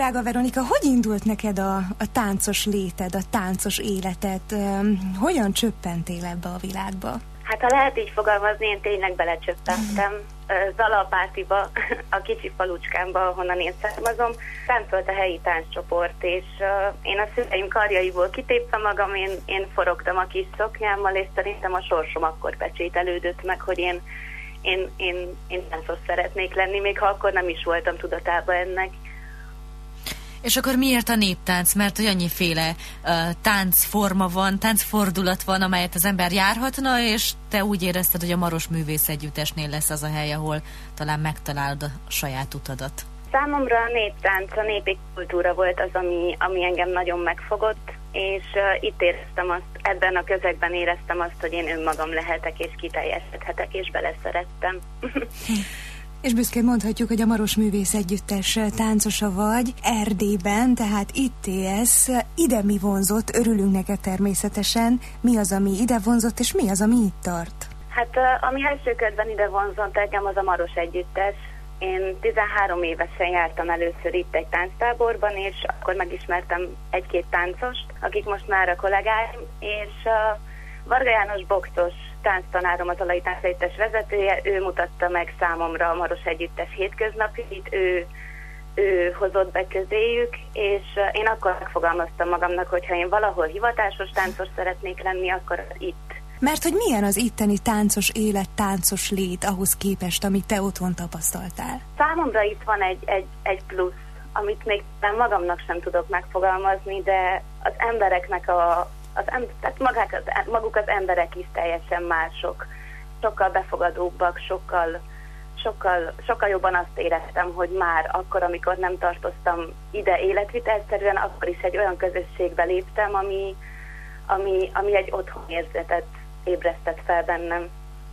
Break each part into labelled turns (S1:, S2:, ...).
S1: drága Veronika, hogy indult neked a táncos léted, a táncos életed? Hogyan csöppentél ebbe a világba?
S2: Hát ha lehet így fogalmazni, én tényleg belecsöppentem. Zalapátiba, a kicsi falucskámba, ahonnan én származom, táncolt a helyi tánccsoport, és én a szüleim karjaiból kitépve magam, én forogtam a kis szoknyámmal, és szerintem a sorsom akkor pecsételődött meg, hogy én táncos szeretnék lenni, még ha akkor nem is voltam tudatában ennek.
S3: És akkor miért a néptánc? Mert hogy annyiféle táncforma van, táncfordulat van, amelyet az ember járhatna, és te úgy érezted, hogy a Maros Művészegyüttesnél lesz az a hely, ahol talán megtalálod a saját utadat.
S2: Számomra a néptánc, a népi kultúra volt az, ami engem nagyon megfogott, és itt éreztem azt, ebben a közegben éreztem azt, hogy én önmagam lehetek, és kiteljesedhetek, és beleszerettem.
S1: És büszkén mondhatjuk, hogy a Maros Művészegyüttes táncosa vagy Erdélyben, tehát itt élsz. Ide mi vonzott? Örülünk neked természetesen. Mi az, ami ide vonzott, és mi az, ami itt tart?
S2: Hát ami első körben ide vonzott engem, az a Maros Együttes. Én 13 évesen jártam először itt egy tánctáborban, és akkor megismertem egy-két táncost, akik most már a kollégáim, és Varga János boxos tánctanárom, az Alai Táncegyüttes vezetője, ő mutatta meg számomra a Maros Együttes hétköznapjait, ő hozott be közéjük, és én akkor megfogalmaztam magamnak, hogyha én valahol hivatásos táncos szeretnék lenni, akkor itt.
S1: Mert hogy milyen az itteni táncos élet, táncos lét ahhoz képest, amit te otthon tapasztaltál?
S2: Számomra itt van egy plusz, amit még nem magamnak sem tudok megfogalmazni, de az embereknek tehát maguk az emberek is teljesen mások, sokkal befogadóbbak, sokkal jobban azt éreztem, hogy már akkor, amikor nem tartoztam ide életvitelszerűen, akkor is egy olyan közösségbe léptem, ami egy otthonérzetet ébresztett fel bennem.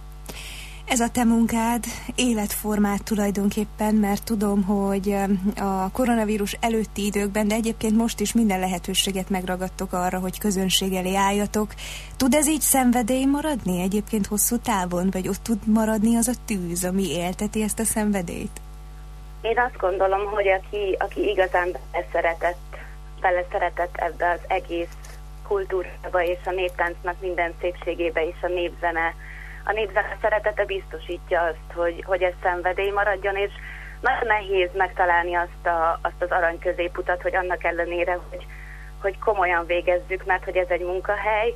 S1: Ez a te munkád, életformát tulajdonképpen, mert tudom, hogy a koronavírus előtti időkben, de egyébként most is minden lehetőséget megragadtok arra, hogy közönség elé álljatok. Tud ez így szenvedély maradni egyébként hosszú távon, vagy ott tud maradni az a tűz, ami élteti ezt a szenvedélyt?
S2: Én azt gondolom, hogy aki igazán beleszeretett ebbe az egész kultúrába és a néptáncnak minden szépségébe és a népzene szeretete biztosítja azt, hogy ez szenvedély maradjon, és nagyon nehéz megtalálni azt az arany középutat, hogy annak ellenére, hogy komolyan végezzük, mert hogy ez egy munkahely,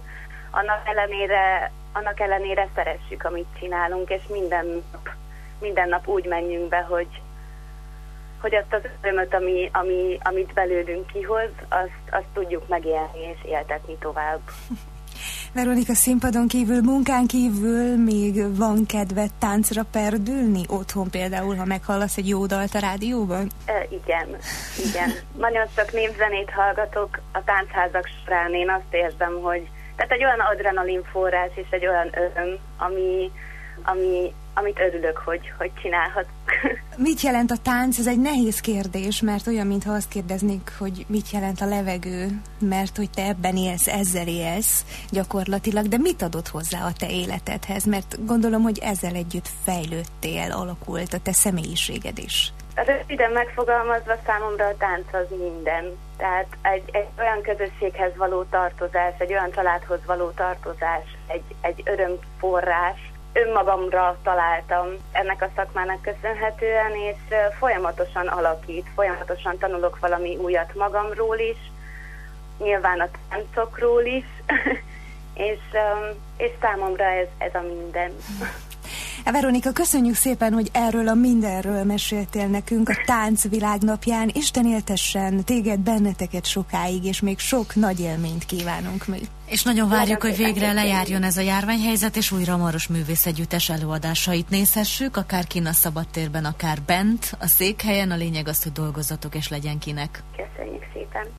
S2: annak ellenére szeressük, amit csinálunk, és minden nap úgy menjünk be, hogy azt az örömöt, amit belőlünk kihoz, azt tudjuk megélni és éltetni tovább.
S1: Veronika, színpadon kívül, munkán kívül még van kedved táncra perdülni? Otthon például, ha meghallasz egy jó dalt a rádióban?
S2: Igen. Nagyon sok népzenét hallgatok a táncházak során. Én azt érzem, hogy tehát egy olyan adrenalin forrás és egy olyan öröm, amit örülök, hogy csinálhatok.
S1: Mit jelent a tánc? Ez egy nehéz kérdés, mert olyan, mintha azt kérdeznék, hogy mit jelent a levegő, mert hogy te ebben élsz, ezzel élsz gyakorlatilag, de mit adott hozzá a te életedhez? Mert gondolom, hogy ezzel együtt fejlődtél, alakult a te személyiséged is.
S2: Röviden megfogalmazva számomra a tánc az minden. Tehát egy olyan közösséghez való tartozás, egy olyan családhoz való tartozás, egy örömforrás. Önmagamra találtam ennek a szakmának köszönhetően, és folyamatosan alakít, folyamatosan tanulok valami újat magamról is, nyilván a táncokról is, és számomra ez a minden.
S1: Veronika, köszönjük szépen, hogy erről a mindenről meséltél nekünk a Táncvilág napján. Isten éltessen téged, benneteket sokáig, és még sok nagy élményt kívánunk még.
S3: És nagyon várjuk, hogy végre lejárjon ez a járványhelyzet, és újra a Maros Művészegyüttes előadásait nézhessük, akár kinn a szabadtérben, akár bent, a székhelyen. A lényeg az, hogy dolgozzatok, és legyen kinek.
S2: Köszönjük szépen.